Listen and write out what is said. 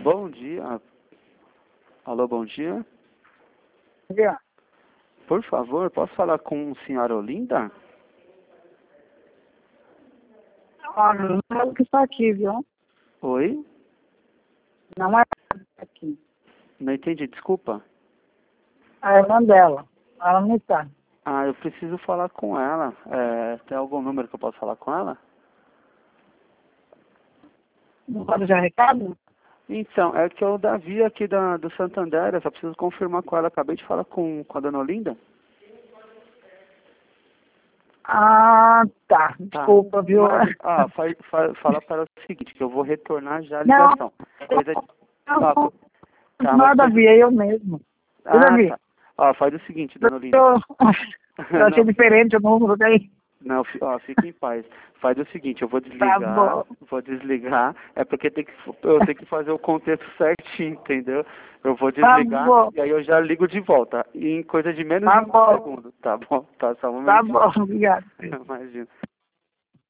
Bom dia. Alô, bom dia. Dia. Por favor, posso falar com a senhora Olinda? Olha, não é ela que está aqui, viu? Oi? Não é ela que está aqui. Não entendi, desculpa. A irmã dela. Ela não está. Ah, eu preciso falar com ela. Tem algum número que eu posso falar com ela? Não pode já recado? Então, é que é o Davi aqui do Santander, eu só preciso confirmar com ela. Acabei de falar com a dona Olinda. Ah, tá. Tá. Desculpa, viu? Mas, fala para ela o seguinte, que eu vou retornar já a Não, ligação. Coisa de... não, tá, mas nada a coisa... ver, é eu mesmo. Viu, Davi? Tá. Faz o seguinte, dona Olinda. Eu achei diferente o número daí. Não, fique em paz. Faz o seguinte, eu vou Tá desligar, bom. é porque eu tenho que fazer o contexto certinho, entendeu? Eu vou Tá desligar bom. e aí eu já ligo de volta, em coisa de menos Tá de um bom. segundo, tá bom? Tá, só um Tá momentinho. bom, obrigado. Imagina.